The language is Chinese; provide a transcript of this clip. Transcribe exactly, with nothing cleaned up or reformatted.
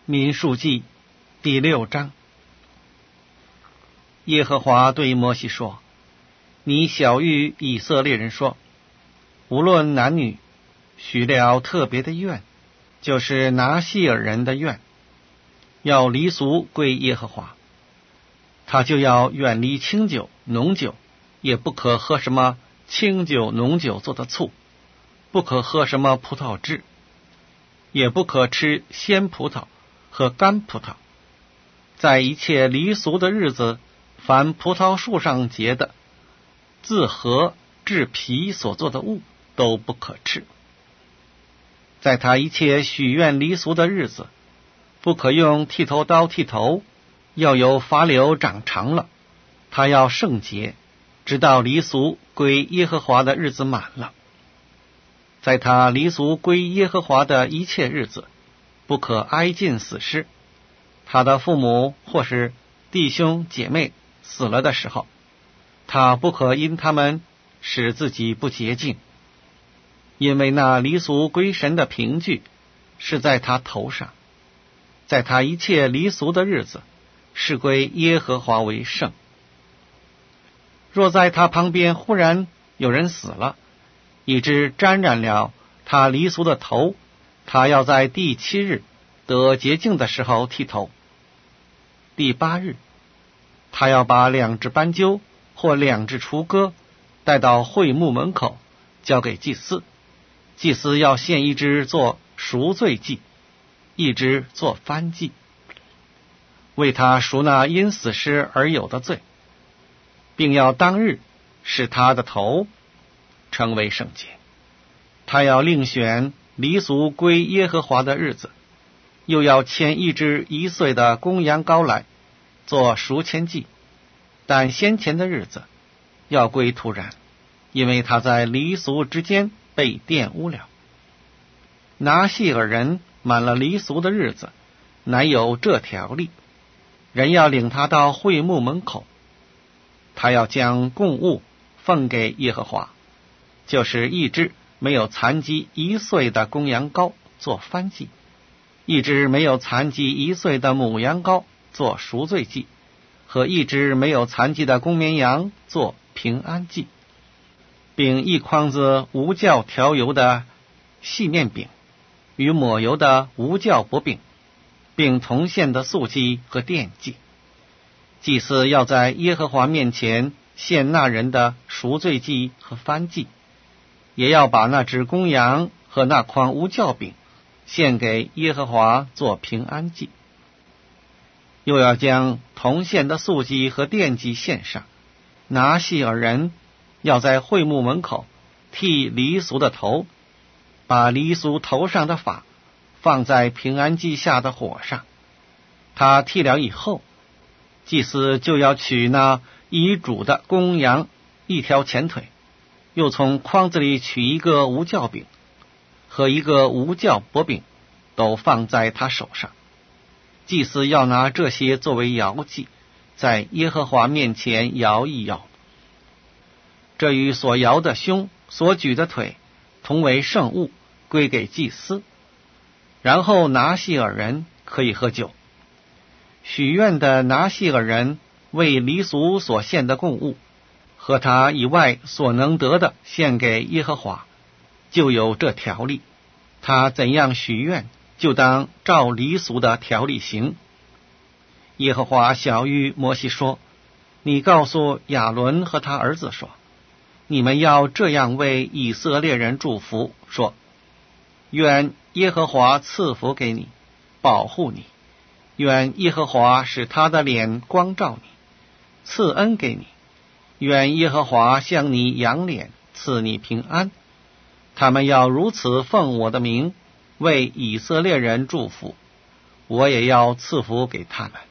民数记第六章。耶和华对摩西说：你晓谕以色列人说，无论男女，许了特别的愿，就是拿细尔人的愿，要离俗归耶和华。他就要远离清酒、浓酒，也不可喝什么清酒、浓酒做的醋，不可喝什么葡萄汁，也不可吃鲜葡萄和干葡萄。在一切离俗的日子，凡葡萄树上结的自核制皮所做的物都不可吃。在他一切许愿离俗的日子，不可用剃头刀剃头，要由发瘤长长了，他要圣洁，直到离俗归耶和华的日子满了。在他离俗归耶和华的一切日子，不可挨近死尸。他的父母或是弟兄姐妹死了的时候，他不可因他们使自己不洁净，因为那离俗归神的凭据是在他头上。在他一切离俗的日子，是归耶和华为圣。若在他旁边忽然有人死了，以致沾染了他离俗的头，他要在第七日得洁净的时候剃头。第八日，他要把两只斑鸠或两只雏鸽带到会幕门口，交给祭司。祭司要献一只做赎罪祭，一只做燔祭，为他赎那因死尸而有的罪，并要当日使他的头成为圣洁。他要另选离俗归耶和华的日子，又要牵一只一岁的公羊羔来做赎愆祭，但先前的日子要归土然，因为他在离俗之间被玷污了。拿细尔人满了离俗的日子，乃有这条例：人要领他到会幕门口，他要将供物奉给耶和华，就是一只没有残疾一岁的公羊羔做燔祭，一只没有残疾一岁的母羊羔做赎罪祭，和一只没有残疾的公绵羊做平安祭，并一筐子无酵调油的细面饼与抹油的无酵薄饼，并同献的素祭和奠祭。祭司要在耶和华面前献那人的赎罪祭和燔祭，也要把那只公羊和那筐无酵饼献给耶和华做平安祭，又要将同献的素祭和奠祭献上。拿细尔人要在会幕门口剃离俗的头，把离俗头上的发放在平安祭下的火上。他剃了以后，祭司就要取那已煮的公羊一条前腿，又从筐子里取一个无酵饼和一个无酵薄饼，都放在他手上。祭司要拿这些作为摇祭，在耶和华面前摇一摇。这与所摇的胸、所举的腿同为圣物，归给祭司。然后拿细尔人可以喝酒。许愿的拿细尔人为离俗所献的供物，和他以外所能得的献给耶和华，就有这条例：他怎样许愿，就当照离俗的条例行。耶和华晓谕摩西说：你告诉亚伦和他儿子说，你们要这样为以色列人祝福，说：愿耶和华赐福给你，保护你；愿耶和华使他的脸光照你，赐恩给你；愿耶和华向你扬脸，赐你平安。他们要如此奉我的名为以色列人祝福，我也要赐福给他们。